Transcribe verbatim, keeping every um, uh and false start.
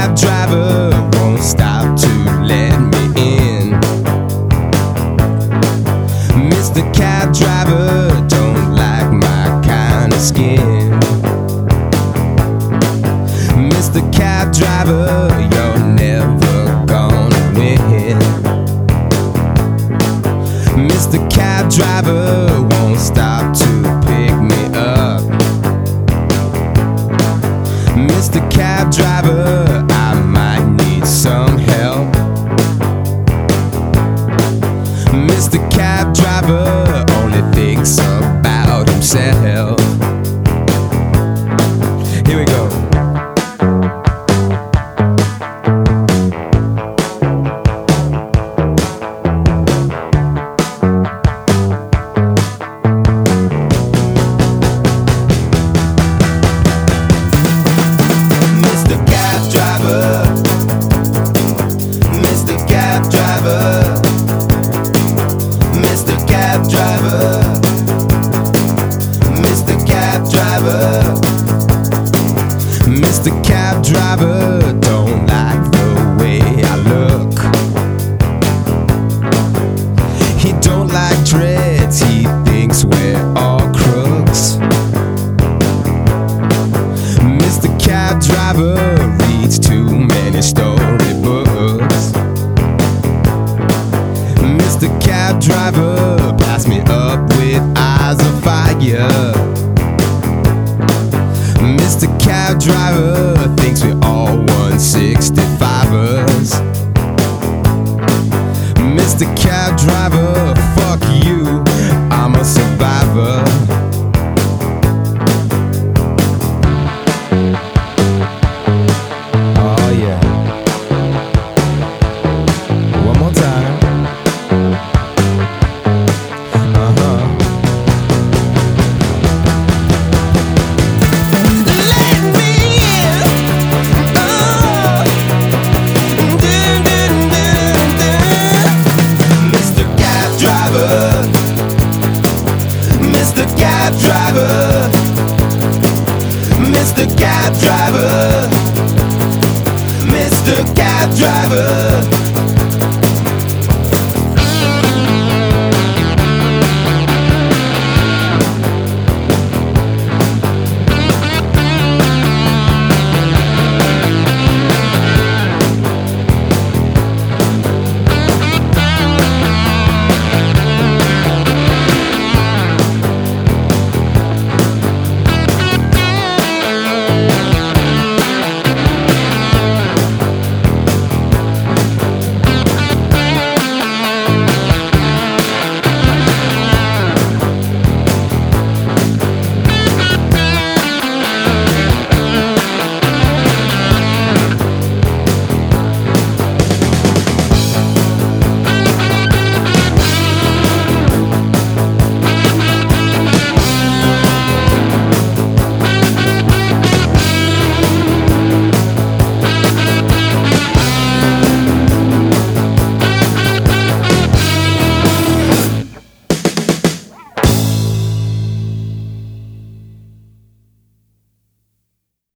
cab driver won't stop to let me in. Mister Cab Driver don't like my kind of skin. Mister Cab Driver, you're never gonna win. Mister Cab Driver won't stop to pick me up. Mister Cab Driver, I might need some help. Mister Cab Driver only thinks about himself. Here we go. Mister Cab Driver, Mister Cab Driver, Mister Cab Driver, Mister Cab Driver, Mister Cab Driver don't like the way I look. He don't like dreads, he thinks we're all crooks. Mister Cab Driver reads too many storybooks. Mister Cab Driver, pass me up with eyes of fire. Mister Cab Driver thinks we all one sixty-fivers. Mister Cab Driver, fuck you, I'm a survivor. Oh yeah. One more time. Uh-huh. Let me in. Oh. Dun, dun, dun, dun. Mister Cab Driver, Mister Cab Driver, Mister Cab Driver, Mister Cab Driver.